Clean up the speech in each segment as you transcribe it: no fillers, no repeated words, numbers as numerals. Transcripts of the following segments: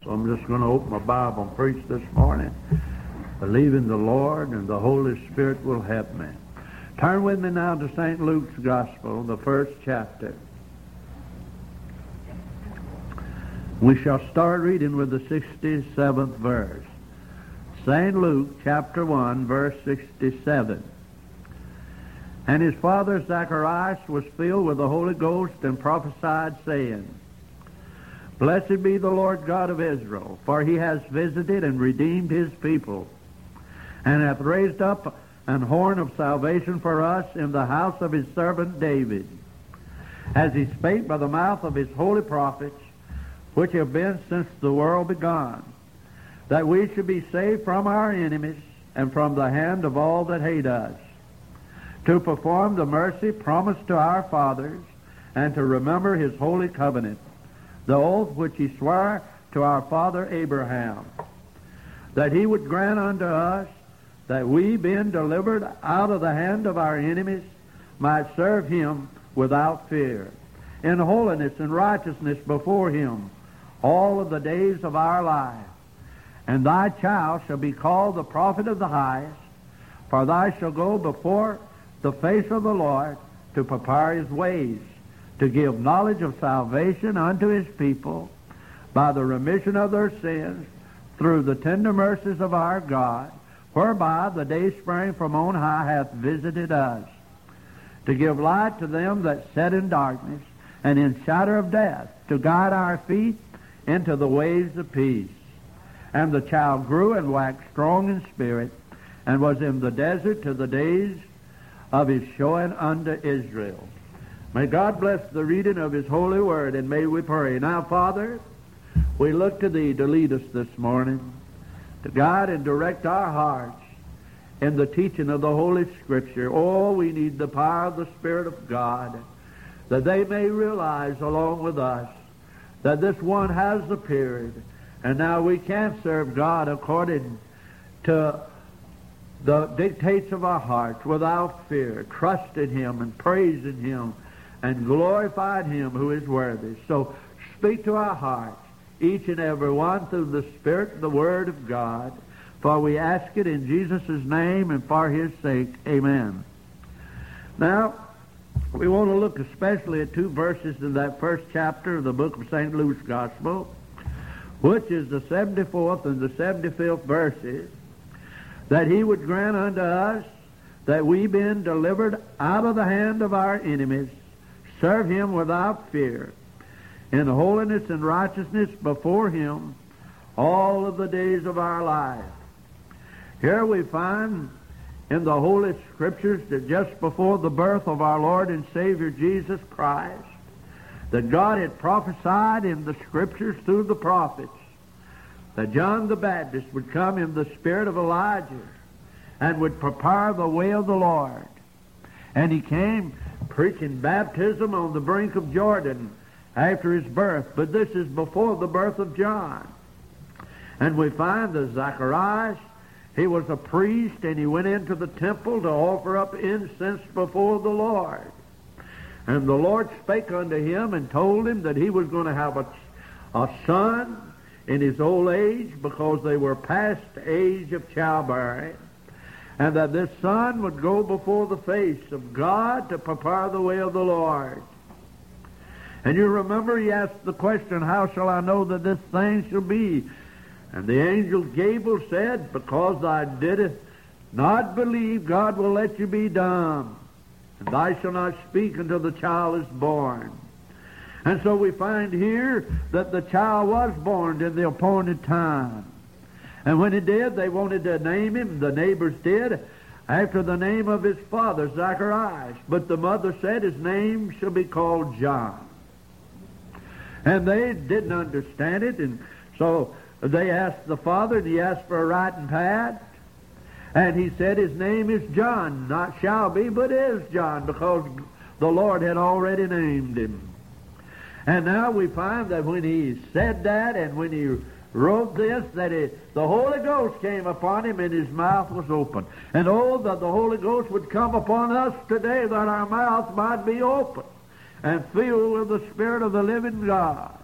So I'm just going to open my Bible and preach this morning, believing the Lord and the Holy Spirit will help me. Turn with me now to St. Luke's Gospel, the first chapter. We shall start reading with the 67th verse. St. Luke, chapter 1, verse 67. And his father Zacharias was filled with the Holy Ghost and prophesied, saying, Blessed be the Lord God of Israel, for he has visited and redeemed his people, and hath raised up an horn of salvation for us in the house of his servant David, as he spake by the mouth of his holy prophets, which have been since the world began, that we should be saved from our enemies and from the hand of all that hate us, to perform the mercy promised to our fathers, and to remember his holy covenant, the oath which he sware to our father Abraham, that he would grant unto us that we, being delivered out of the hand of our enemies, might serve him without fear, in holiness and righteousness before him all of the days of our life. And thy child shall be called the prophet of the highest, for thou shalt go before the face of the Lord to prepare his ways, to give knowledge of salvation unto his people by the remission of their sins through the tender mercies of our God, whereby the day spring from on high hath visited us, to give light to them that sit in darkness and in shadow of death, to guide our feet into the ways of peace. And the child grew and waxed strong in spirit, and was in the desert to the days of his showing unto Israel. May God bless the reading of his holy word, and may we pray. Now, Father, we look to thee to lead us this morning, to guide and direct our hearts in the teaching of the Holy Scripture. Oh, we need the power of the Spirit of God, that they may realize along with us that this one has appeared, and now we can serve God according to the dictates of our hearts without fear, trusting him and praising him and glorifying him who is worthy. So speak to our hearts, each and every one, through the Spirit and the Word of God, for we ask it in Jesus' name and for his sake. Amen. Now, we want to look especially at two verses in that first chapter of the book of St. Luke's Gospel, which is the 74th and the 75th verses, that he would grant unto us that we, being delivered out of the hand of our enemies, serve him without fear, in holiness and righteousness before him all of the days of our life. Here we find in the Holy Scriptures that just before the birth of our Lord and Savior Jesus Christ, that God had prophesied in the Scriptures through the prophets that John the Baptist would come in the spirit of Elijah and would prepare the way of the Lord. And he came preaching baptism on the brink of Jordan after his birth, but this is before the birth of John. And we find that Zacharias, he was a priest, and he went into the temple to offer up incense before the Lord. And the Lord spake unto him and told him that he was going to have a son in his old age, because they were past age of childbearing, and that this son would go before the face of God to prepare the way of the Lord. And you remember he asked the question, how shall I know that this thing shall be? And the angel Gabriel said, because thou didst not believe, God will let you be dumb, and thou shalt not speak until the child is born. And so we find here that the child was born in the appointed time. And when he did, they wanted to name him, the neighbors did, after the name of his father, Zacharias. But the mother said his name shall be called John. And they didn't understand it, and so they asked the father, and he asked for a writing pad. And he said his name is John, not shall be, but is John, because the Lord had already named him. And now we find that when he said that and when he wrote this, that the Holy Ghost came upon him and his mouth was open. And oh, that the Holy Ghost would come upon us today, that our mouths might be open and filled with the Spirit of the living God.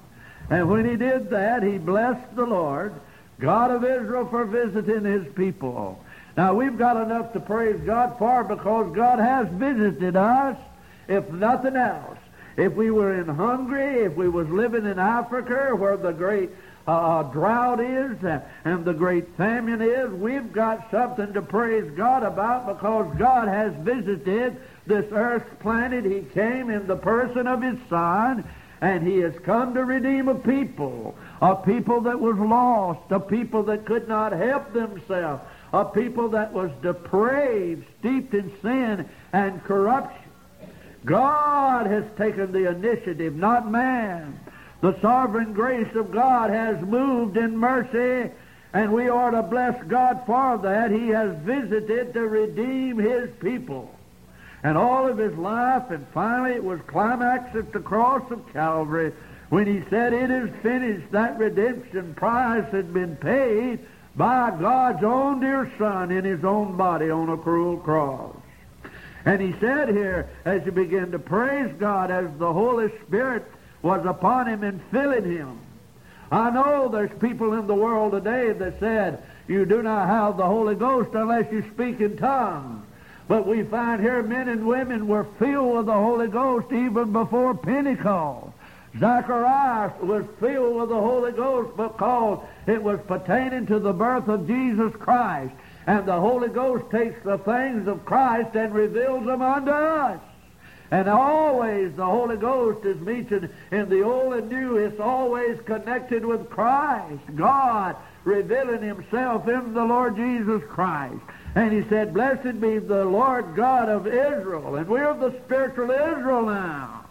And when he did that, he blessed the Lord, God of Israel, for visiting his people. Now, we've got enough to praise God for because God has visited us, if nothing else. If we were in Hungary, if we was living in Africa where the great drought is and the great famine is, we've got something to praise God about because God has visited this earth's planet. He came in the person of his Son, and he has come to redeem a people that was lost, a people that could not help themselves, a people that was depraved, steeped in sin and corruption. God has taken the initiative, not man. The sovereign grace of God has moved in mercy, and we ought to bless God for that. He has visited to redeem his people. And all of his life, and finally it was climaxed at the cross of Calvary when he said, "It is finished." That redemption price had been paid by God's own dear Son in his own body on a cruel cross. And he said here, as you begin to praise God, as the Holy Spirit was upon him and filling him. I know there's people in the world today that said, you do not have the Holy Ghost unless you speak in tongues. But we find here men and women were filled with the Holy Ghost even before Pentecost. Zacharias was filled with the Holy Ghost because it was pertaining to the birth of Jesus Christ. And the Holy Ghost takes the things of Christ and reveals them unto us. And always the Holy Ghost is mentioned in the Old and New. It's always connected with Christ, God revealing himself in the Lord Jesus Christ. And he said, "Blessed be the Lord God of Israel." And we're the spiritual Israel now.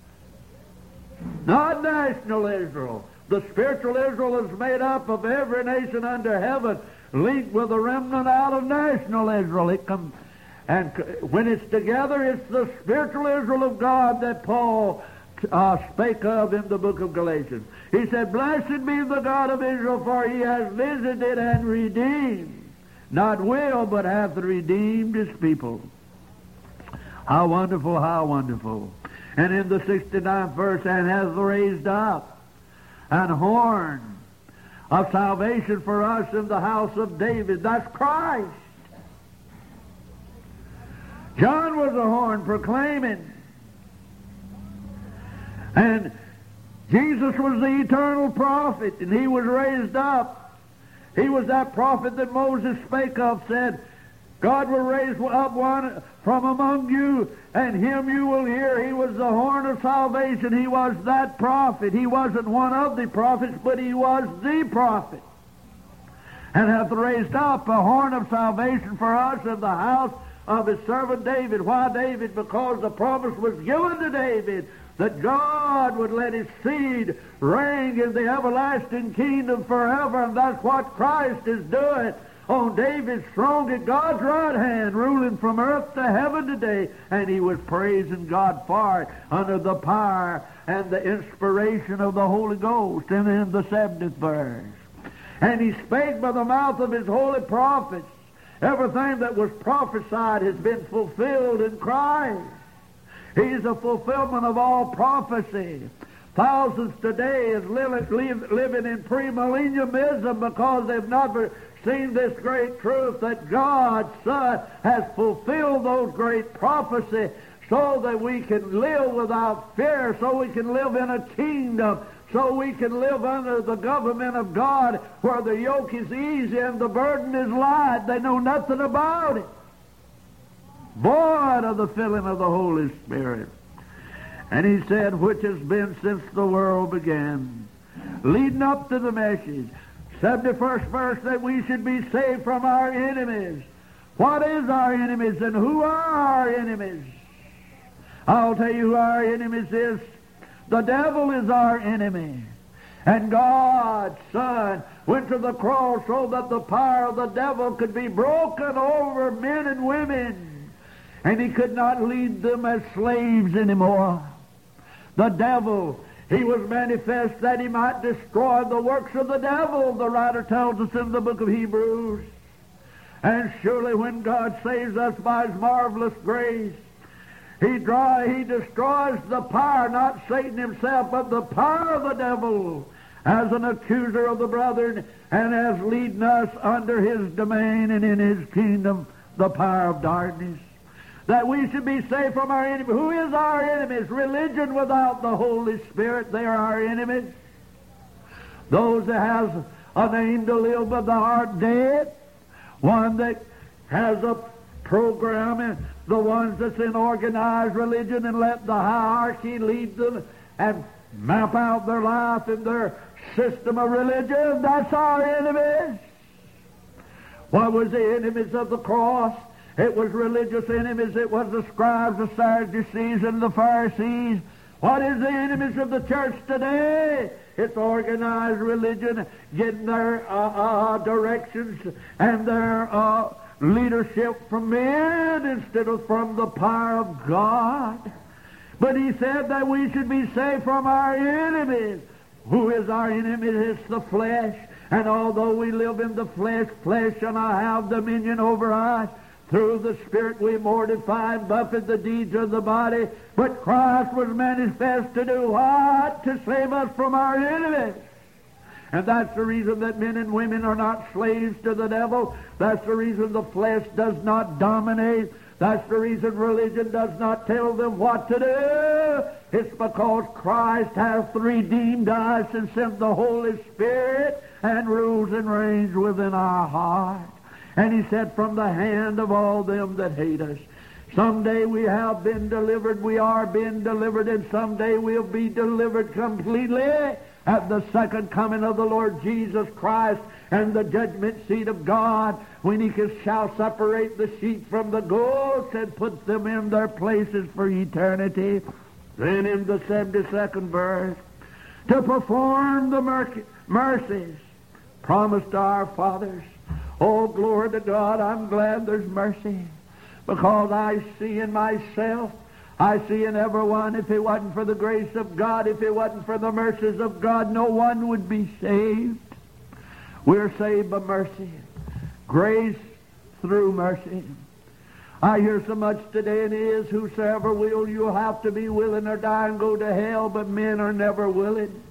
Not national Israel. The spiritual Israel is made up of every nation under heaven, linked with a remnant out of national Israel. And when it's together, it's the spiritual Israel of God that Paul spake of in the book of Galatians. He said, "Blessed be the God of Israel, for he has visited and redeemed." Not will, but hath redeemed his people. How wonderful, how wonderful. And in the 69th verse, "and hath raised up an horn of salvation for us in the house of David." That's Christ. John was a horn proclaiming. And Jesus was the eternal prophet, and he was raised up. He was that prophet that Moses spake of, said, "God will raise up one from among you, and him you will hear." He was the horn of salvation. He was that prophet. He wasn't one of the prophets, but he was the prophet. "And hath raised up a horn of salvation for us in the house of his servant David." Why David? Because the promise was given to David that God would let his seed reign in the everlasting kingdom forever, and that's what Christ is doing on David's throne at God's right hand, ruling from earth to heaven today. And he was praising God for it under the power and the inspiration of the Holy Ghost. And in the 70th verse, "And he spake by the mouth of his holy prophets." Everything that was prophesied has been fulfilled in Christ. He's a fulfillment of all prophecy. Thousands today is living in premillennialism because they've never seen this great truth that God's Son has fulfilled those great prophecies so that we can live without fear, so we can live in a kingdom, so we can live under the government of God where the yoke is easy and the burden is light. They know nothing about it. Void of the filling of the Holy Spirit. And he said, which has been since the world began, leading up to the message, 71st verse, that we should be saved from our enemies. What is our enemies and who are our enemies? I'll tell you who our enemies is. The devil is our enemy. And God's Son went to the cross so that the power of the devil could be broken over men and women. And he could not lead them as slaves anymore. The devil, he was manifest that he might destroy the works of the devil, the writer tells us in the book of Hebrews. And surely when God saves us by his marvelous grace, He destroys the power, not Satan himself, but the power of the devil as an accuser of the brethren and as leading us under his domain and in his kingdom, the power of darkness. That we should be saved from our enemy. Who is our enemies? Religion without the Holy Spirit, they are our enemies. Those that has a name to live but the heart dead. One that has a program, and the ones that's in organized religion and let the hierarchy lead them and map out their life and their system of religion. That's our enemies. What was the enemies of the cross? It was religious enemies. It was the scribes, the Sadducees, and the Pharisees. What is the enemies of the church today? It's organized religion, getting their directions and their leadership from men instead of from the power of God. But he said that we should be saved from our enemies. Who is our enemy? It's the flesh. And although we live in the flesh, flesh shall not have dominion over us. Through the Spirit we mortify and buffet the deeds of the body. But Christ was manifest to do what? To save us from our enemies. And that's the reason that men and women are not slaves to the devil. That's the reason the flesh does not dominate. That's the reason religion does not tell them what to do. It's because Christ hath redeemed us and sent the Holy Spirit and rules and reigns within our heart. And he said, from the hand of all them that hate us. Someday we have been delivered, we are being delivered, and someday we'll be delivered completely at the second coming of the Lord Jesus Christ and the judgment seat of God, when he shall separate the sheep from the goats and put them in their places for eternity. Then in the 72nd verse, to perform the mercies promised to our fathers. Oh, glory to God, I'm glad there's mercy, because I see in myself, I see in everyone, if it wasn't for the grace of God, if it wasn't for the mercies of God, no one would be saved. We're saved by mercy. Grace through mercy. I hear so much today, and it is, whosoever will, you'll have to be willing or die and go to hell, but men are never willing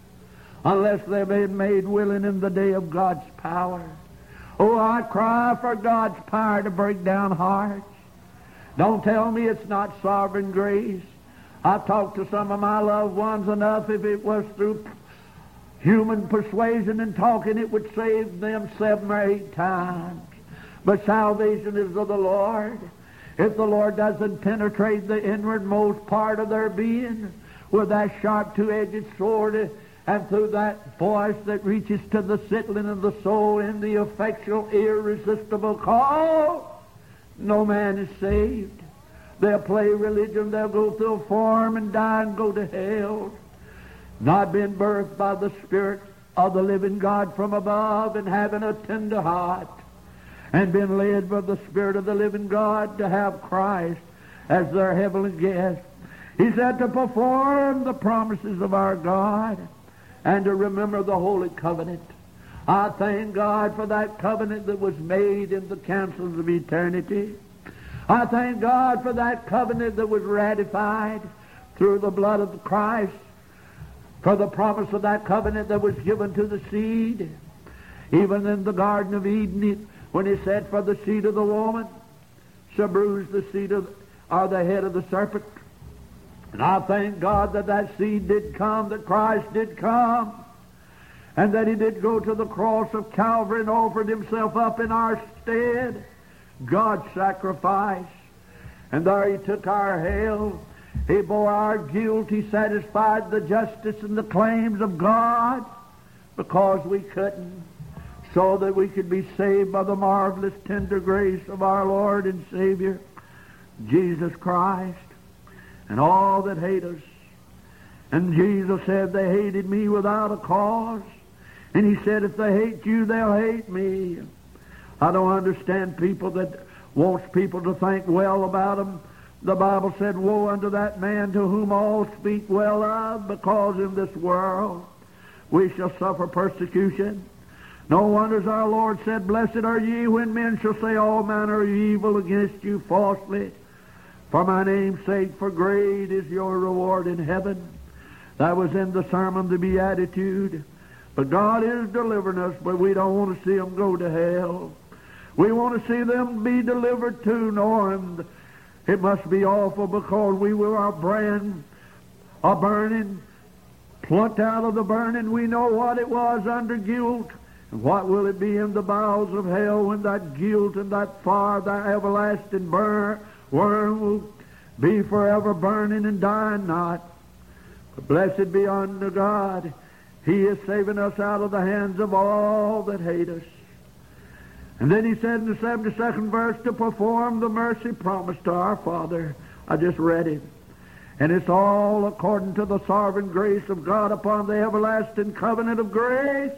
unless they've been made willing in the day of God's power. Oh, I cry for God's power to break down hearts. Don't tell me it's not sovereign grace. I've talked to some of my loved ones enough, if it was through human persuasion and talking, it would save them 7 or 8 times. But salvation is of the Lord. If the Lord doesn't penetrate the inwardmost part of their being with that sharp two-edged sword, and through that voice that reaches to the settling of the soul in the effectual, irresistible call, no man is saved. They'll play religion, they'll go through a form and die and go to hell. Not been birthed by the Spirit of the living God from above, and having a tender heart, and been led by the Spirit of the living God to have Christ as their heavenly guest. He said to perform the promises of our God and to remember the holy covenant. I thank God for that covenant that was made in the councils of eternity. I thank God for that covenant that was ratified through the blood of Christ, for the promise of that covenant that was given to the seed. Even in the Garden of Eden, when he said, for the seed of the woman shall bruise the seed of, or the head of the serpent. And I thank God that that seed did come, that Christ did come, and that he did go to the cross of Calvary and offered himself up in our stead. God's sacrifice. And there he took our hell. He bore our guilt. He satisfied the justice and the claims of God because we couldn't, so that we could be saved by the marvelous tender grace of our Lord and Savior, Jesus Christ. And all that hate us. And Jesus said they hated me without a cause. And he said, if they hate you, they'll hate me. I don't understand people that wants people to think well about them. The Bible said, woe unto that man to whom all speak well of, because in this world we shall suffer persecution. No wonders our Lord said, blessed are ye when men shall say all manner of evil against you falsely for my name's sake, for great is your reward in heaven. That was in the Sermon, the Beatitude. But God is delivering us, but we don't want to see them go to hell. We want to see them be delivered too, knowing it must be awful, because we were burning, plucked out of the burning. We know what it was under guilt. And what will it be in the bowels of hell when that guilt and that fire, that everlasting worm will be forever burning and dying not. But blessed be unto God, He is saving us out of the hands of all that hate us. And then he said in the 72nd verse, to perform the mercy promised to our Father. I just read it. And it's all according to the sovereign grace of God upon the everlasting covenant of grace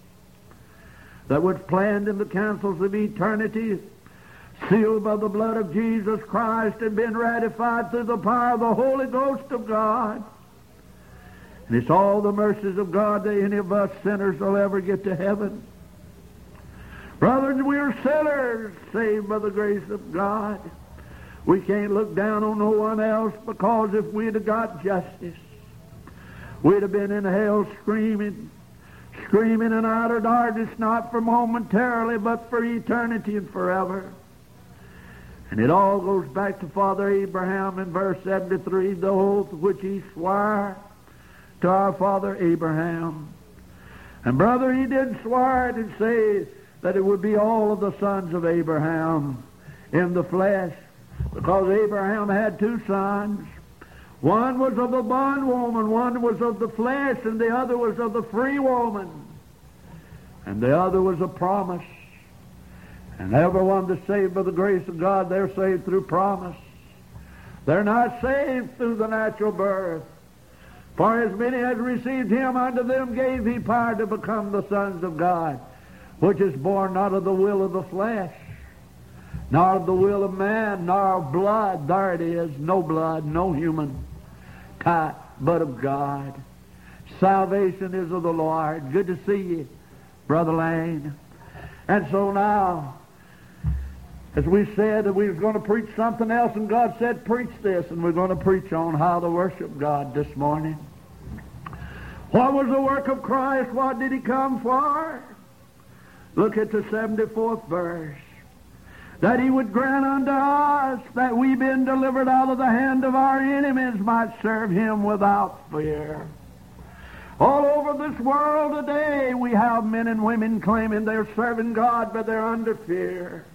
that was planned in the councils of eternity, sealed by the blood of Jesus Christ, and been ratified through the power of the Holy Ghost of God. And it's all the mercies of God that any of us sinners will ever get to heaven. Brethren, we are sinners saved by the grace of God. We can't look down on no one else, because if we'd have got justice, we'd have been in hell screaming in outer darkness, not for momentarily, but for eternity and forever. And it all goes back to Father Abraham in verse 73, the oath which he swore to our father Abraham. And brother, he didn't swear it and say that it would be all of the sons of Abraham in the flesh, because Abraham had two sons. One was of the bondwoman, one was of the flesh, and the other was of the free woman. And the other was a promise. And everyone that's saved by the grace of God, they're saved through promise. They're not saved through the natural birth. For as many as received him, unto them gave he power to become the sons of God, which is born not of the will of the flesh, nor of the will of man, nor of blood. There it is, no blood, no human type, but of God. Salvation is of the Lord. Good to see you, Brother Lane. And so now, as we said that we were going to preach something else, and God said, preach this, and we're going to preach on how to worship God this morning. What was the work of Christ? What did he come for? Look at the 74th verse. That he would grant unto us that we, being delivered out of the hand of our enemies, might serve him without fear. All over this world today, we have men and women claiming they're serving God, but they're under fear.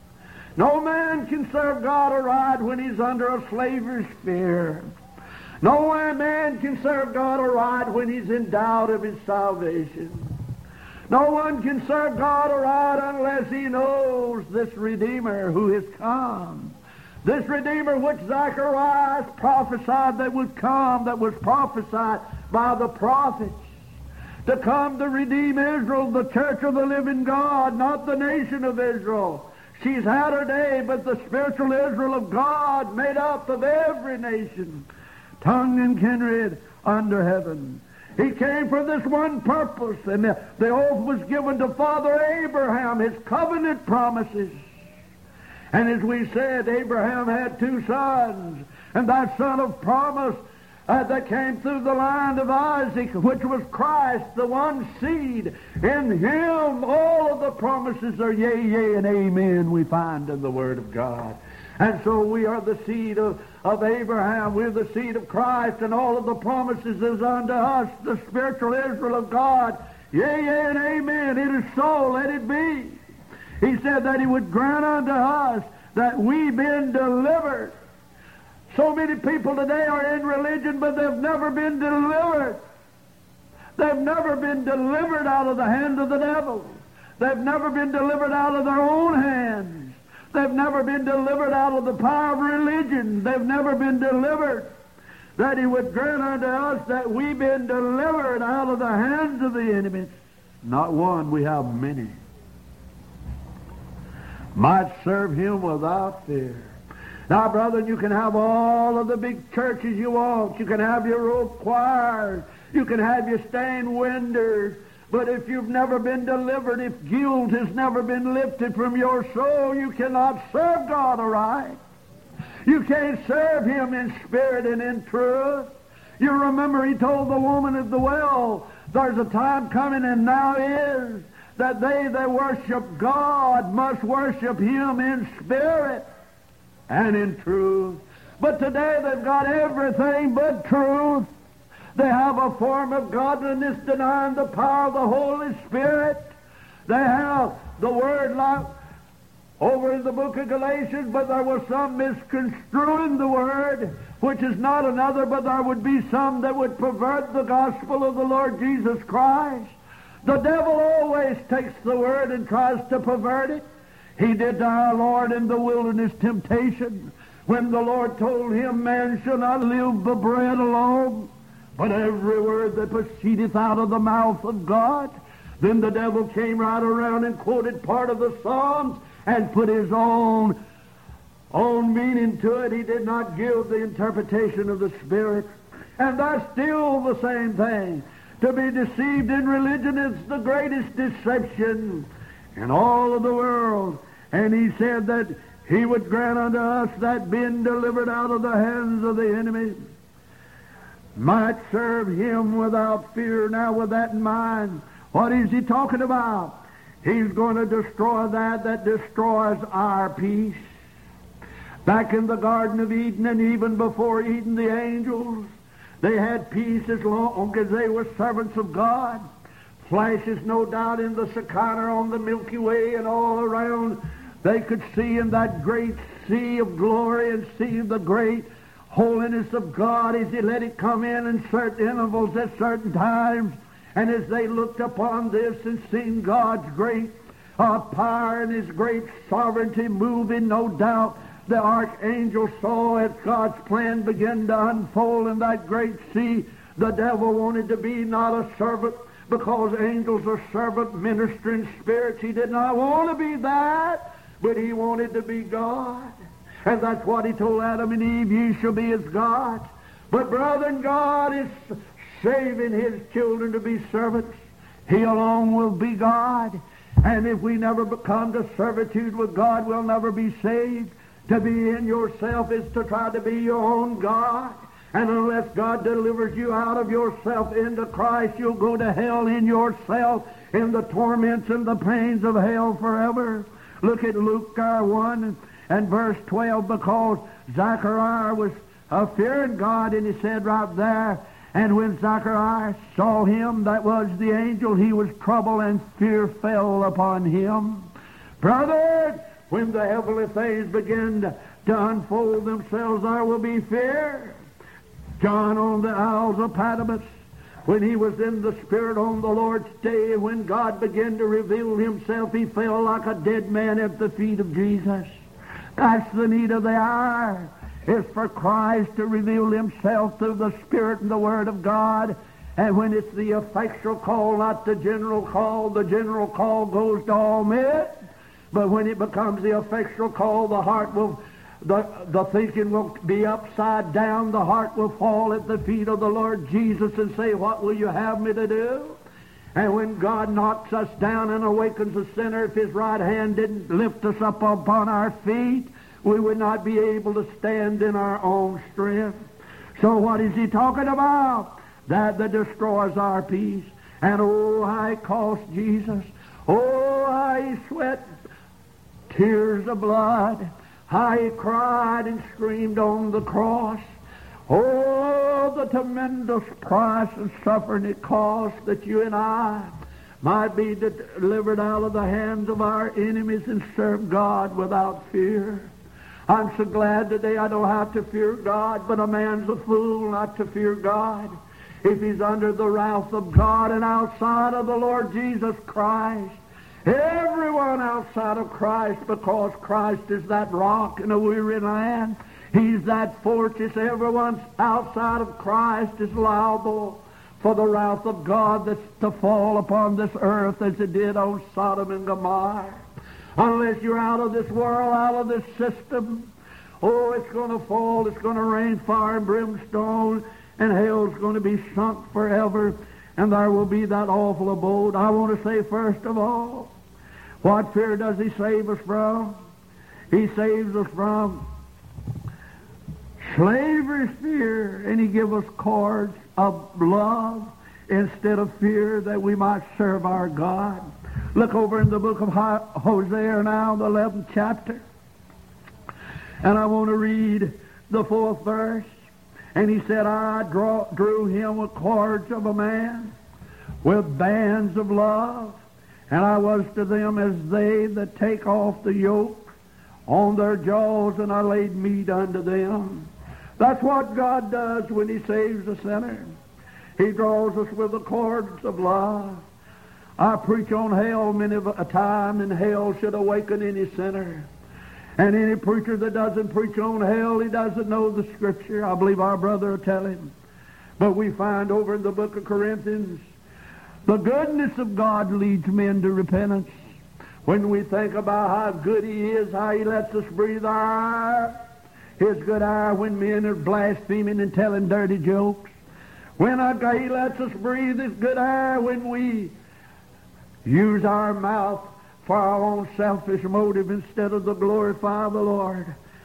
No man can serve God aright when he's under a slaver's fear. No man can serve God aright when he's in doubt of his salvation. No one can serve God aright unless he knows this Redeemer who has come. This Redeemer which Zacharias prophesied that would come, that was prophesied by the prophets, to come to redeem Israel, the church of the living God, not the nation of Israel. She's had her day, but the spiritual Israel of God, made up of every nation, tongue and kindred under heaven. He came for this one purpose, and the oath was given to Father Abraham, his covenant promises. And as we said, Abraham had two sons, and that son of promise that came through the line of Isaac, which was Christ, the one seed. In him all of the promises are yea, yea, and amen, we find in the Word of God. And so we are the seed of Abraham. We're the seed of Christ, and all of the promises is unto us, the spiritual Israel of God. Yea, yea, and amen. It is so, let it be. He said that he would grant unto us that we been delivered. So many people today are in religion, but they've never been delivered. They've never been delivered out of the hand of the devil. They've never been delivered out of their own hands. They've never been delivered out of the power of religion. They've never been delivered. That he would grant unto us that we've been delivered out of the hands of the enemies. Not one, we have many. Might serve him without fear. Now, brother, you can have all of the big churches you want. You can have your rope choirs. You can have your stained windows. But if you've never been delivered, if guilt has never been lifted from your soul, you cannot serve God aright. You can't serve Him in spirit and in truth. You remember He told the woman at the well, there's a time coming and now is, that they that worship God must worship Him in spirit and in truth. But today they've got everything but truth. They have a form of godliness denying the power of the Holy Spirit. They have the Word like over in the book of Galatians, but there was some misconstruing the Word, which is not another, but there would be some that would pervert the gospel of the Lord Jesus Christ. The devil always takes the Word and tries to pervert it. He did to our Lord in the wilderness temptation, when the Lord told him, man shall not live by bread alone, but every word that proceedeth out of the mouth of God. Then the devil came right around and quoted part of the Psalms and put his own meaning to it. He did not give the interpretation of the Spirit. And that's still the same thing. To be deceived in religion is the greatest deception in all of the world. And He said that He would grant unto us that being delivered out of the hands of the enemy might serve Him without fear. Now with that in mind, what is He talking about? He's going to destroy that destroys our peace. Back in the Garden of Eden and even before Eden, the angels, they had peace as long as they were servants of God. Flashes, no doubt, in the Shekinah on the Milky Way and all around. They could see in that great sea of glory and see the great holiness of God as He let it come in certain intervals at certain times. And as they looked upon this and seen God's great power and His great sovereignty moving, no doubt, the archangel saw as God's plan began to unfold in that great sea. The devil wanted to be not a servant, because angels are servant ministering spirits. He did not want to be that, but he wanted to be God. And that's what He told Adam and Eve, ye shall be as gods. But brethren, God is saving His children to be servants. He alone will be God. And if we never come to servitude with God, we'll never be saved. To be in yourself is to try to be your own God. And unless God delivers you out of yourself into Christ, you'll go to hell in yourself, in the torments and the pains of hell forever. Look at Luke 1 and verse 12, because Zechariah was fearing God, and he said right there, and when Zechariah saw Him, that was the angel, he was troubled, and fear fell upon him. Brother, when the heavenly things begin to unfold themselves, there will be fear. John on the Isles of Patmos, when he was in the Spirit on the Lord's day, when God began to reveal Himself, he fell like a dead man at the feet of Jesus. That's the need of the hour, is for Christ to reveal Himself through the Spirit and the Word of God. And when it's the effectual call, not the general call goes to all men. But when it becomes the effectual call, the heart will, the thinking will be upside down. The heart will fall at the feet of the Lord Jesus and say, what will you have me to do? And when God knocks us down and awakens a sinner, if His right hand didn't lift us up upon our feet, we would not be able to stand in our own strength. So what is He talking about? That destroys our peace. And oh, how it cost Jesus. Oh, how He sweat tears of blood. How He cried and screamed on the cross. Oh, the tremendous price and suffering it cost that you and I might be delivered out of the hands of our enemies and serve God without fear. I'm so glad today I don't have to fear God, but a man's a fool not to fear God. If he's under the wrath of God and outside of the Lord Jesus Christ, everyone outside of Christ, because Christ is that rock in a weary land, He's that fortress. Everyone outside of Christ is liable for the wrath of God that's to fall upon this earth as it did on Sodom and Gomorrah. Unless you're out of this world, out of this system, oh, it's going to fall, it's going to rain fire and brimstone, and hell's going to be sunk forever, and there will be that awful abode. I want to say, first of all, what fear does He save us from? He saves us from Slavery is fear, and he gave us cords of love instead of fear, that we might serve our God. Look over in the book of Hosea now, the 11th chapter. And I want to read the 4th verse. And he said, I drew him with cords of a man, with bands of love, and I was to them as they that take off the yoke on their jaws, and I laid meat unto them. That's what God does when he saves a sinner. He draws us with the cords of love. I preach on hell many a time, and hell should awaken any sinner. And any preacher that doesn't preach on hell, he doesn't know the Scripture. I believe our brother will tell him. But we find over in the book of Corinthians, the goodness of God leads men to repentance. When we think about how good he is, how he lets us breathe our air, his good air when men are blaspheming and telling dirty jokes. When he lets us breathe his good air when we use our mouth for our own selfish motive instead of to glorify the Lord.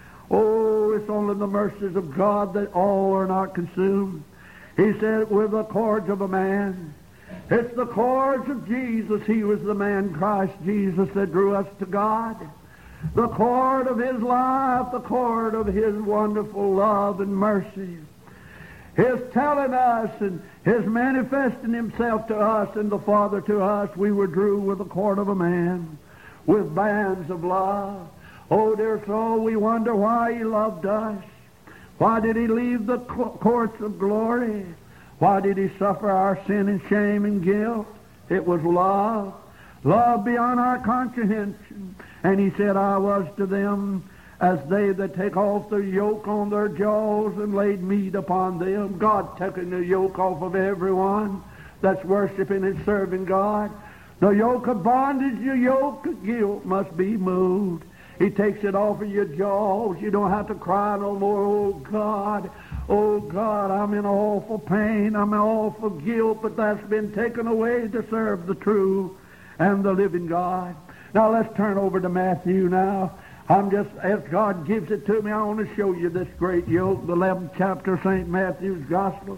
Oh, it's only the mercies of God that all are not consumed. He said, with the cords of a man. It's the cords of Jesus. He was the man, Christ Jesus, that drew us to God. The cord of his life, the cord of his wonderful love and mercy. His telling us and his manifesting himself to us and the Father to us. We were drew with the cord of a man, with bands of love. Oh, dear soul, we wonder why he loved us. Why did he leave the courts of glory? Why did he suffer our sin and shame and guilt? It was love. Love beyond our comprehension. And he said, I was to them as they that take off the yoke on their jaws and laid meat upon them. God taking the yoke off of everyone that's worshiping and serving God. The yoke of bondage, the yoke of guilt must be moved. He takes it off of your jaws. You don't have to cry no more, oh God, I'm in awful pain, I'm in awful guilt, but that's been taken away to serve the true and the living God. Now let's turn over to Matthew now. As God gives it to me, I want to show you this great yoke, the 11th chapter of St. Matthew's Gospel.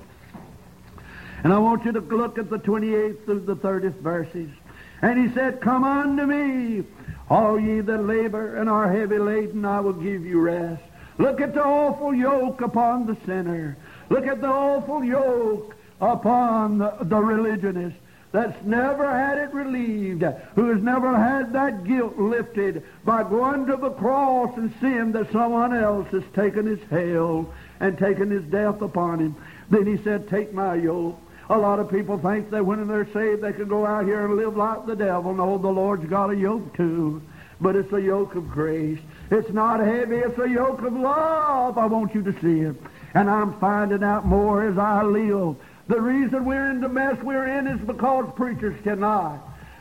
And I want you to look at the 28th through the 30th verses. And he said, come unto me, all ye that labor and are heavy laden, I will give you rest. Look at the awful yoke upon the sinner. Look at the awful yoke upon the religionist that's never had it relieved, who has never had that guilt lifted by going to the cross and seeing that someone else has taken his hell and taken his death upon him. Then he said, take my yoke. A lot of people think that when they're saved they can go out here and live like the devil. No, the Lord's got a yoke too. But it's a yoke of grace. It's not heavy, it's a yoke of love. I want you to see it. And I'm finding out more as I live. The reason we're in the mess we're in is because preachers cannot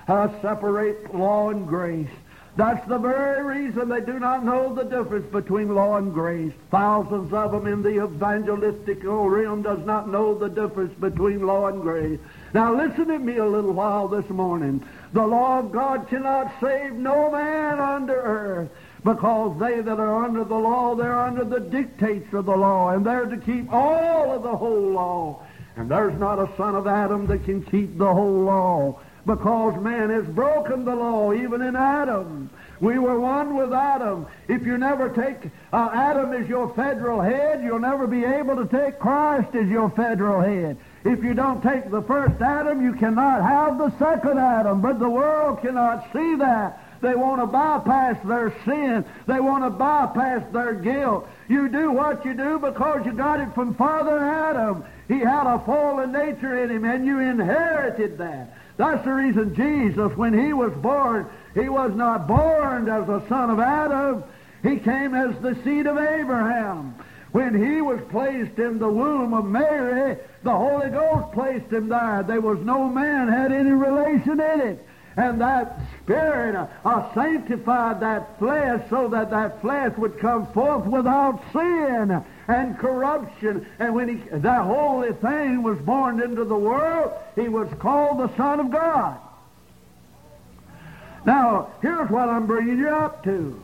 separate law and grace. That's the very reason they do not know the difference between law and grace. Thousands of them in the evangelistic realm does not know the difference between law and grace. Now listen to me a little while this morning. The law of God cannot save no man under earth, because they that are under the law, they're under the dictates of the law, and they're to keep all of the whole law. And there's not a son of Adam that can keep the whole law, because man has broken the law, even in Adam. We were one with Adam. If you never take Adam as your federal head, you'll never be able to take Christ as your federal head. If you don't take the first Adam, you cannot have the second Adam. But the world cannot see that. They want to bypass their sin. They want to bypass their guilt. You do what you do because you got it from Father Adam. He had a fallen nature in him, and you inherited that. That's the reason Jesus, when he was born, he was not born as a son of Adam. He came as the seed of Abraham. When he was placed in the womb of Mary, the Holy Ghost placed him there. There was no man had any relation in it. And that Spirit sanctified that flesh so that that flesh would come forth without sin and corruption. And when that holy thing was born into the world, he was called the Son of God. Now, here's what I'm bringing you up to.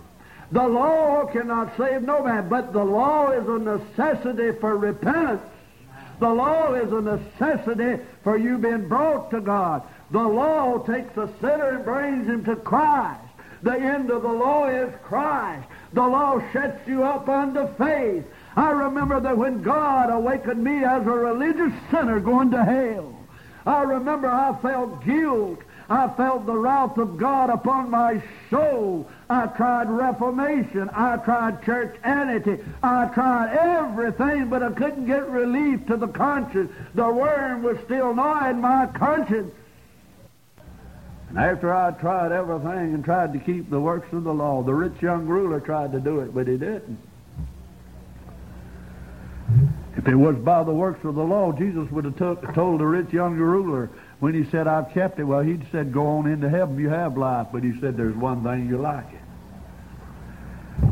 The law cannot save no man, but the law is a necessity for repentance. The law is a necessity for you being brought to God. The law takes a sinner and brings him to Christ. The end of the law is Christ. The law sets you up unto faith. I remember that when God awakened me as a religious sinner going to hell, I remember I felt guilt. I felt the wrath of God upon my soul. I tried reformation. I tried churchianity. I tried everything, but I couldn't get relief to the conscience. The worm was still gnawing my conscience. And after I tried everything and tried to keep the works of the law, the rich young ruler tried to do it, but he didn't. If it was by the works of the law, Jesus would have told the rich young ruler, when he said, I've kept it, well, he'd said, go on into heaven, you have life. But he said, there's one thing you like it.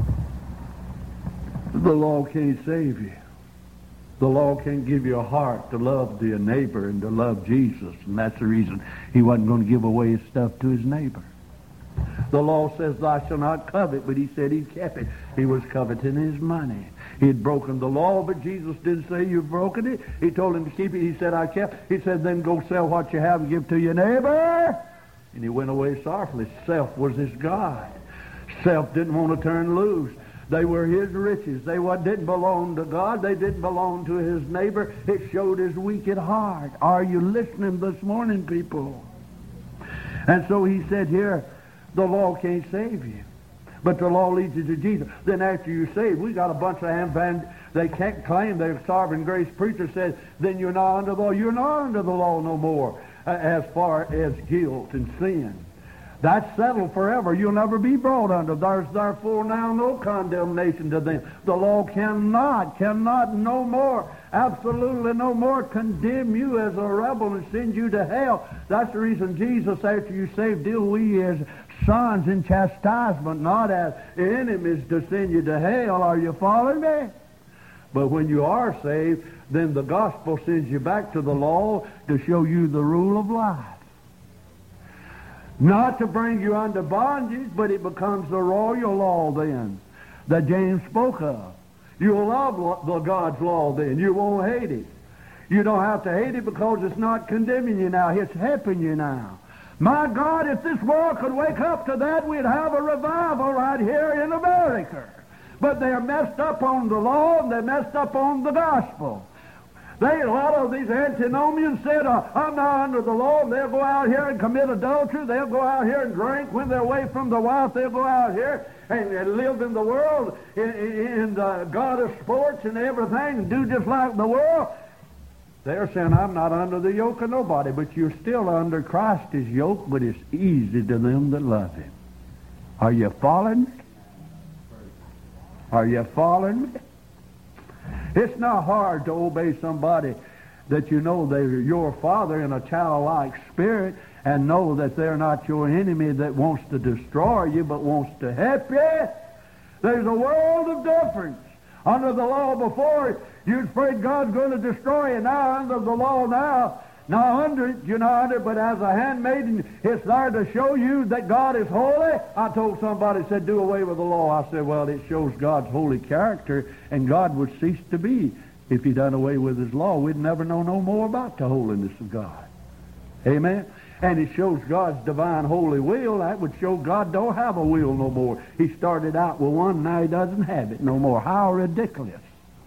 The law can't save you. The law can't give you a heart to love your neighbor and to love Jesus. And that's the reason he wasn't going to give away his stuff to his neighbor. The law says, thou shalt not covet, but he said he kept it. He was coveting his money. He had broken the law, but Jesus didn't say you've broken it. He told him to keep it. He said, I kept. He said, then go sell what you have and give to your neighbor. And he went away sorrowfully. Self was his God. Self didn't want to turn loose. They were his riches. They didn't belong to God. They didn't belong to his neighbor. It showed his wicked heart. Are you listening this morning, people? And so he said here, the law can't save you. But the law leads you to Jesus. Then after you're saved, we got a bunch of they can't claim they're sovereign grace preachers said, then you're not under the law. You're not under the law no more as far as guilt and sin. That's settled forever. You'll never be brought under. There's therefore now no condemnation to them. The law cannot no more, absolutely no more condemn you as a rebel and send you to hell. That's the reason Jesus, after you saved, deal with you as sons in chastisement, not as enemies to send you to hell. Are you following me? But when you are saved, then the gospel sends you back to the law to show you the rule of life. Not to bring you under bondage, but it becomes the royal law then that James spoke of. You'll love the God's law then. You won't hate it. You don't have to hate it because it's not condemning you now. It's helping you now. My God, if this world could wake up to that, we'd have a revival right here in America. But they're messed up on the law and they're messed up on the gospel. A lot of these antinomians said, I'm not under the law. And they'll go out here and commit adultery. They'll go out here and drink. When they're away from the wife, they'll go out here and live in the world in the god of sports and everything and do just like the world. They're saying, I'm not under the yoke of nobody, but you're still under Christ's yoke, but it's easy to them that love him. Are you following me? Are you following me? It's not hard to obey somebody that you know they're your father in a childlike spirit and know that they're not your enemy that wants to destroy you but wants to help you. There's a world of difference. Under the law before, you're afraid God's going to destroy you. Now under the law now under it, you're not under it, but as a handmaiden, it's there to show you that God is holy. I told somebody, said, do away with the law. I said, well, it shows God's holy character, and God would cease to be if he done away with his law. We'd never know no more about the holiness of God. Amen? And it shows God's divine holy will. That would show God don't have a will no more. He started out with one, now he doesn't have it no more. How ridiculous.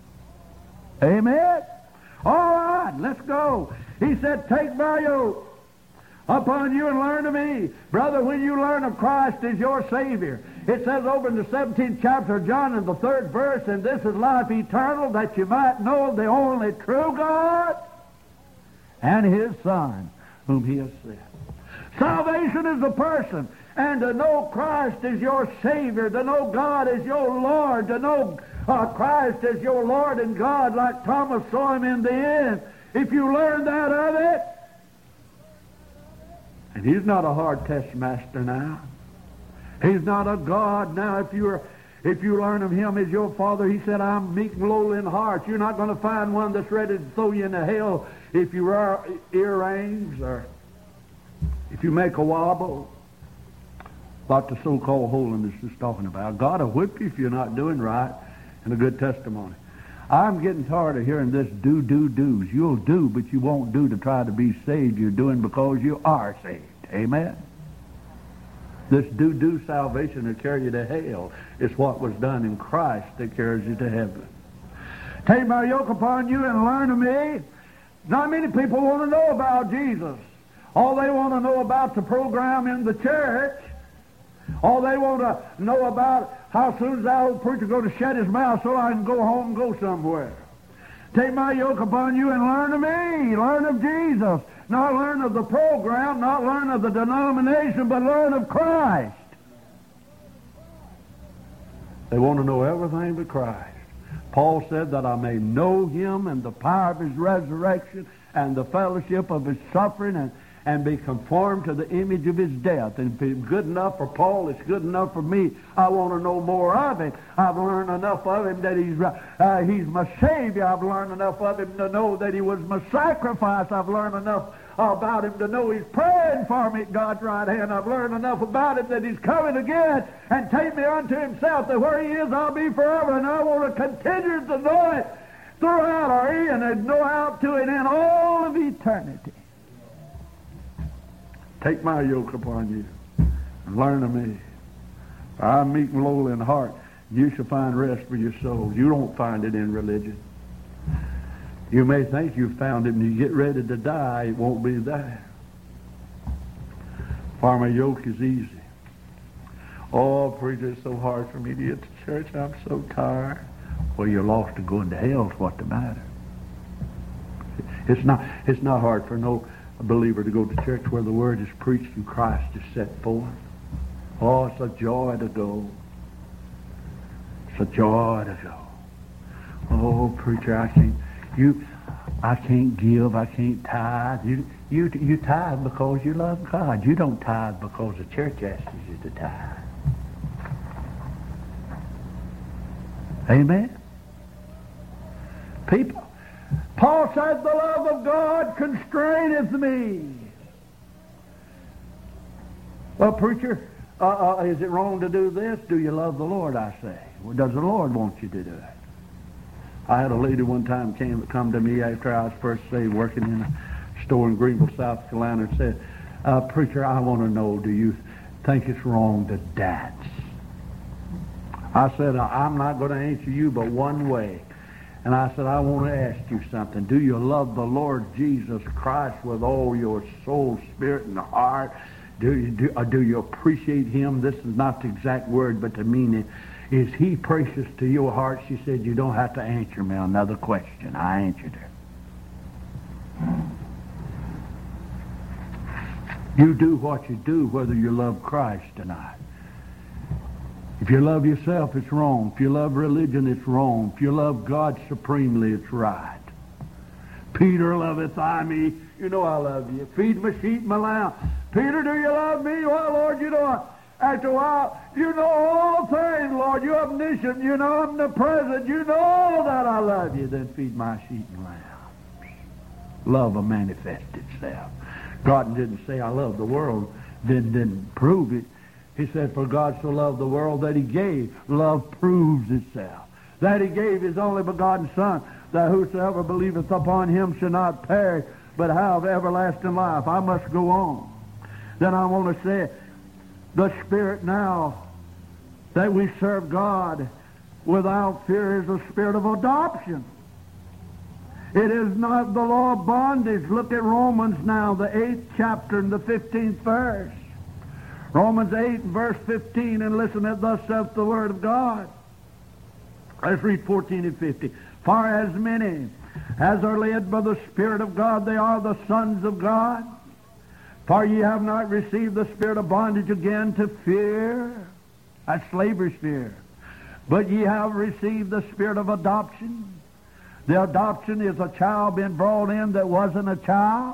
Amen? All right, let's go. He said, take my yoke upon you and learn of me. Brother, when you learn of Christ as your Savior, it says over in the 17th chapter of John in the 3rd verse, and this is life eternal, that you might know the only true God and his Son, whom he has sent. Salvation is a person, and to know Christ as your Savior, to know God as your Lord, to know Christ as your Lord and God, like Thomas saw him in the end. If you learn that of it, and he's not a hard test master now. He's not a God now. If you learn of him as your Father, he said, I'm meek and lowly in heart. You're not going to find one that's ready to throw you into hell if you wear earrings or if you make a wobble what the so-called holiness is talking about. God will whip you if you're not doing right, and a good testimony. I'm getting tired of hearing this do's. You'll do, but you won't do to try to be saved. You're doing because you are saved. Amen? This do salvation will carry you to hell. It's what was done in Christ that carries you to heaven. Take my yoke upon you and learn of me. Not many people want to know about Jesus. All they want to know about the program in the church. All they want to know about how soon is that old preacher going to shut his mouth so I can go home and go somewhere. Take my yoke upon you and learn of me. Learn of Jesus. Not learn of the program, not learn of the denomination, but learn of Christ. They want to know everything but Christ. Paul said that I may know him and the power of his resurrection and the fellowship of his suffering and be conformed to the image of his death. And if it's good enough for Paul, it's good enough for me. I want to know more of him. I've learned enough of him that he's my Savior. I've learned enough of him to know that he was my sacrifice. I've learned enough about him to know he's praying for me at God's right hand. I've learned enough about him that he's coming again and take me unto himself, that where he is I'll be forever. And I want to continue to know it throughout our end and know out to it in all of eternity. Take my yoke upon you and learn of me. For I'm meek and lowly in heart. You shall find rest for your souls. You don't find it in religion. You may think you've found it, and you get ready to die, it won't be there. For my yoke is easy. Oh, preacher, it's so hard for me to get to church. I'm so tired. Well, you're lost to going to hell is what the matter. It's not hard for no believer to go to church where the word is preached and Christ is set forth. Oh, it's a joy to go. It's a joy to go. Oh, preacher, I can't give, I can't tithe. You tithe because you love God. You don't tithe because the church asks you to tithe. Amen? People, Paul said, the love of God constraineth me. Well, preacher, is it wrong to do this? Do you love the Lord, I say? Well, does the Lord want you to do it? I had a lady one time come to me after I was first saved, working in a store in Greenville, South Carolina, and said, preacher, I want to know, do you think it's wrong to dance? I said, I'm not going to answer you but one way. And I said, I want to ask you something. Do you love the Lord Jesus Christ with all your soul, spirit, and heart? Do you appreciate him? This is not the exact word, but the meaning. Is he precious to your heart? She said, you don't have to answer me another question. I answered her. You do what you do whether you love Christ or not. If you love yourself, it's wrong. If you love religion, it's wrong. If you love God supremely, it's right. Peter loveth I me. You know I love you. Feed my sheep, my lamb. Peter, do you love me? Well, Lord, you know, after a while, you know all things, Lord. You're omniscient. You know omnipresent. You know that I love you. Then feed my sheep and lambs. Love will manifest itself. God didn't say I love the world, then didn't prove it. He said, for God so loved the world that he gave. Love proves itself. That he gave his only begotten Son, that whosoever believeth upon him shall not perish, but have everlasting life. I must go on. Then I want to say, the Spirit now that we serve God without fear is the spirit of adoption. It is not the law of bondage. Look at Romans now, the 8th chapter and the 15th verse. Romans 8 verse 15, and listen at thus saith the word of God. Let's read 14 and 15. For as many as are led by the Spirit of God, they are the sons of God. For ye have not received the spirit of bondage again to fear. That's slavery's fear. But ye have received the spirit of adoption. The adoption is a child being brought in that wasn't a child.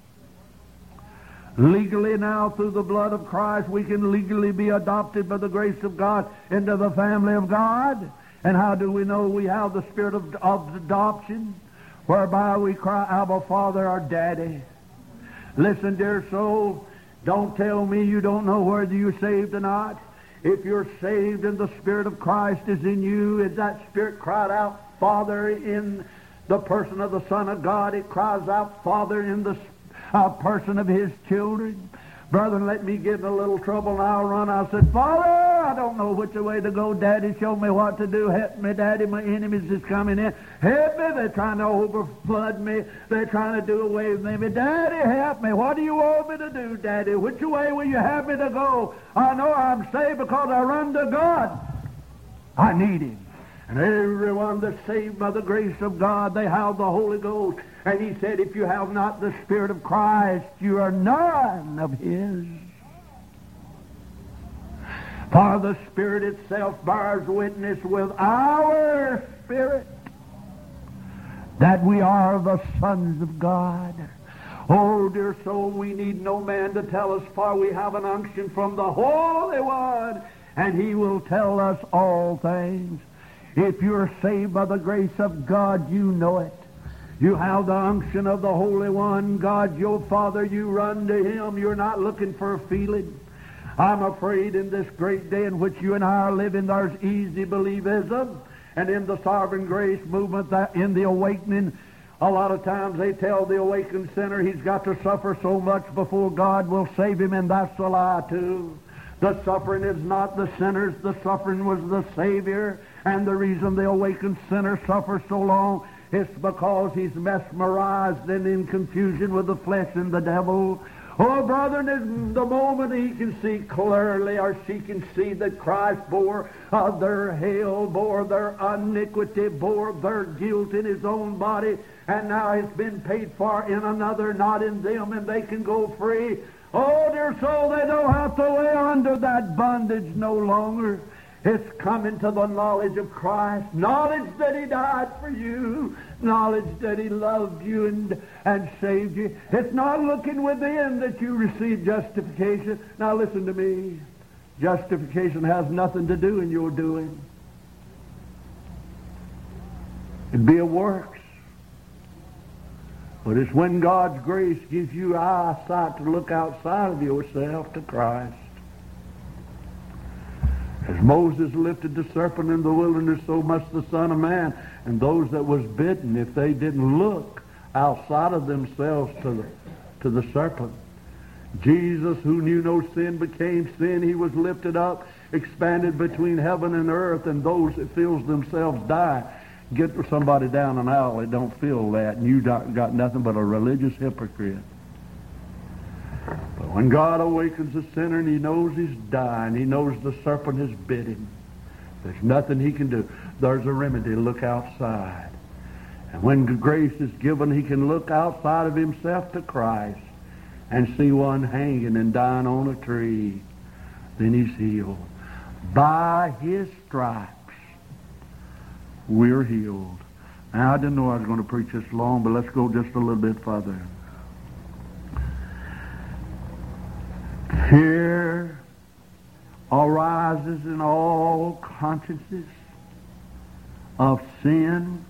Legally now, through the blood of Christ, we can legally be adopted by the grace of God into the family of God. And how do we know we have the spirit of adoption? Whereby we cry, Abba, Father, our Daddy. Listen, dear soul, Don't tell me you don't know whether you're saved or not. If you're saved and the Spirit of Christ is in you, and that Spirit cried out, Father, in the person of the Son of God, it cries out, Father, in the person of His children. Brethren, let me get in a little trouble and I'll run. I said, Father, I don't know which way to go. Daddy, show me what to do. Help me, Daddy. My enemies is coming in. Help me. They're trying to overflood me. They're trying to do away with me. Daddy, help me. What do you want me to do, Daddy? Which way will you have me to go? I know I'm saved because I run to God. I need Him. And everyone that's saved by the grace of God, they have the Holy Ghost. And He said, if you have not the Spirit of Christ, you are none of His. For the Spirit itself bears witness with our spirit that we are the sons of God. Oh, dear soul, we need no man to tell us, for we have an unction from the Holy One, and He will tell us all things. If you're saved by the grace of God, you know it. You have the unction of the Holy One, God your Father. You run to Him. You're not looking for a feeling. I'm afraid in this great day in which you and I are living, there's easy believism. And in the sovereign grace movement, that in the awakening, a lot of times they tell the awakened sinner he's got to suffer so much before God will save him, and that's a lie too. The suffering is not the sinner's. The suffering was the Savior. And the reason the awakened sinner suffers so long is because he's mesmerized and in confusion with the flesh and the devil. Oh, brethren, the moment he can see clearly, or she can see that Christ bore their hell, bore their iniquity, bore their guilt in His own body, and now it's been paid for in another, not in them, and they can go free. Oh, dear soul, they don't have to lay under that bondage no longer. It's coming to the knowledge of Christ, knowledge that He died for you, knowledge that He loved you and saved you. It's not looking within that you receive justification. Now listen to me. Justification has nothing to do in your doing. It'd be a works. But it's when God's grace gives you eyesight to look outside of yourself to Christ. As Moses lifted the serpent in the wilderness, so must the Son of Man. And those that was bitten, if they didn't look outside of themselves to the serpent. Jesus, who knew no sin, became sin. He was lifted up, expanded between heaven and earth, and those that feels themselves die. Get somebody down an aisle that don't feel that, and you got nothing but a religious hypocrite. But when God awakens a sinner and he knows he's dying, he knows the serpent has bit him, there's nothing he can do. There's a remedy. Look outside. And when grace is given, he can look outside of himself to Christ and see one hanging and dying on a tree. Then he's healed. By His stripes we're healed. Now, I didn't know I was going to preach this long, but let's go just a little bit further. Fear arises in all consciences of sin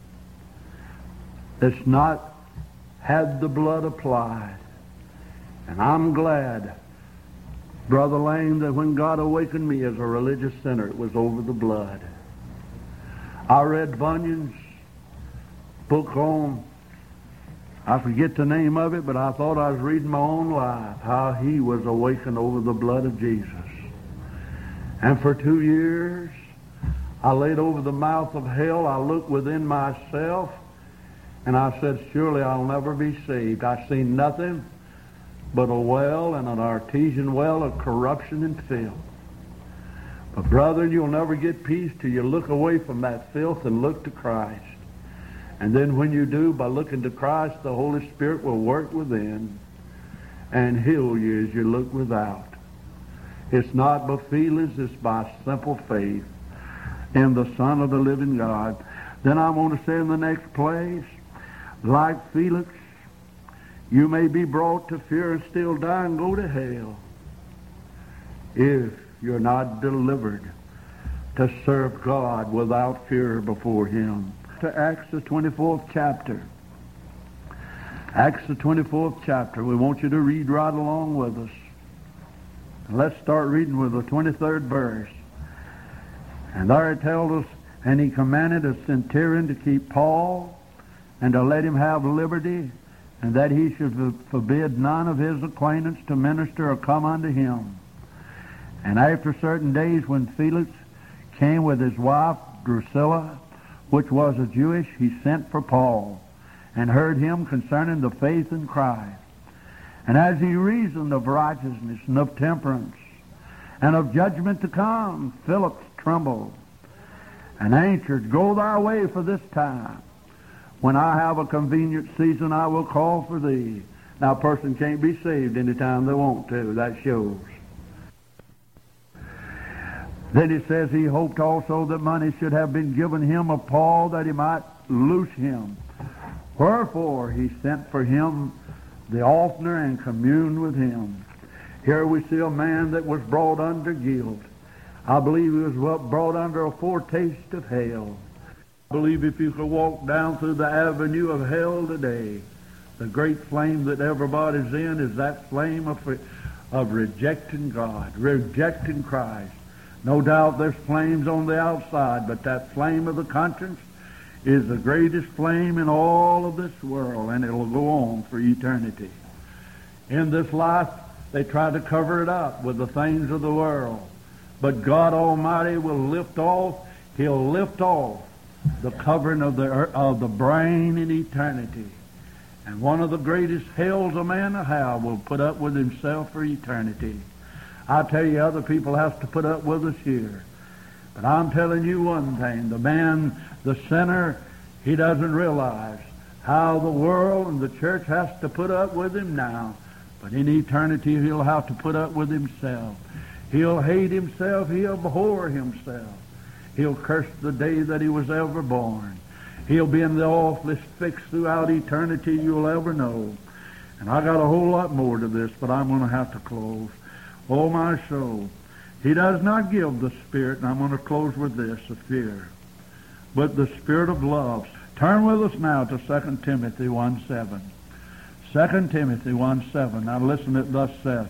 that's not had the blood applied. And I'm glad, Brother Lane, that when God awakened me as a religious sinner, it was over the blood. I read Bunyan's book on, I forget the name of it, but I thought I was reading my own life, how he was awakened over the blood of Jesus. And for 2 years, I laid over the mouth of hell. I looked within myself, and I said, surely I'll never be saved. I seen nothing but a well and an artesian well of corruption and filth. But brother, you'll never get peace till you look away from that filth and look to Christ. And then when you do, by looking to Christ, the Holy Spirit will work within and heal you as you look without. It's not by feelings, it's by simple faith in the Son of the living God. Then I want to say in the next place, like Felix, you may be brought to fear and still die and go to hell if you're not delivered to serve God without fear before Him. To Acts the 24th chapter. Acts the 24th chapter. We want you to read right along with us. Let's start reading with the 23rd verse. And there it tells us, and he commanded a centurion to keep Paul and to let him have liberty, and that he should forbid none of his acquaintance to minister or come unto him. And after certain days, when Felix came with his wife Drusilla, which was a Jewish, he sent for Paul, and heard him concerning the faith in Christ. And as he reasoned of righteousness and of temperance and of judgment to come, Felix trembled and answered, Go thy way for this time. When I have a convenient season, I will call for thee. Now, a person can't be saved any time they want to. That shows. Then he says he hoped also that money should have been given him of Paul, that he might loose him. Wherefore he sent for him the oftener and communed with him. Here we see a man that was brought under guilt. I believe he was brought under a foretaste of hell. I believe if you could walk down through the avenue of hell today, the great flame that everybody's in is that flame of rejecting God, rejecting Christ. No doubt there's flames on the outside, but that flame of the conscience is the greatest flame in all of this world, and it'll go on for eternity. In this life, they try to cover it up with the things of the world. But God Almighty will lift off, He'll lift off the covering of the brain in eternity. And one of the greatest hells a man will have will put up with himself for eternity. I tell you, other people have to put up with us here. But I'm telling you one thing, the man, the sinner, he doesn't realize how the world and the church has to put up with him now. But in eternity, he'll have to put up with himself. He'll hate himself. He'll abhor himself. He'll curse the day that he was ever born. He'll be in the awfulest fix throughout eternity you'll ever know. And I got a whole lot more to this, but I'm going to have to close. Oh, my soul, He does not give the Spirit, and I'm going to close with this, of fear, but the Spirit of love. Turn with us now to 2 Timothy 1:7. 2 Timothy 1:7. Now listen, it thus saith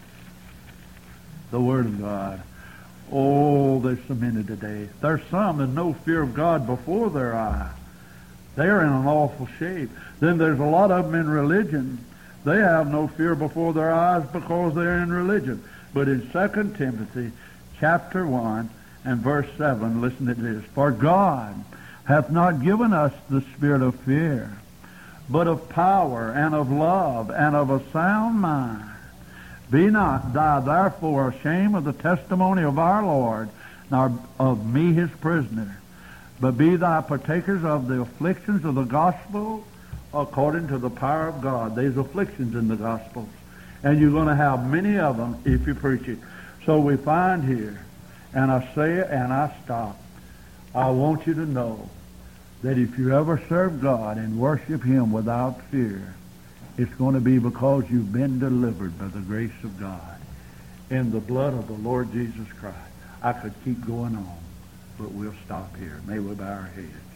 the Word of God. Oh, there's so many today. There's some that no fear of God before their eye. They're in an awful shape. Then there's a lot of them in religion. They have no fear before their eyes because they're in religion. But in 2 Timothy chapter 1 and verse 7, listen to this. For God hath not given us the spirit of fear, but of power and of love and of a sound mind. Be not thou therefore ashamed of the testimony of our Lord, nor of me his prisoner, but be thou partakers of the afflictions of the gospel according to the power of God. There's afflictions in the Gospels, and you're going to have many of them if you preach it. So we find here, and I say it and I stop, I want you to know that if you ever serve God and worship Him without fear, it's going to be because you've been delivered by the grace of God in the blood of the Lord Jesus Christ. I could keep going on, but we'll stop here. May we bow our heads.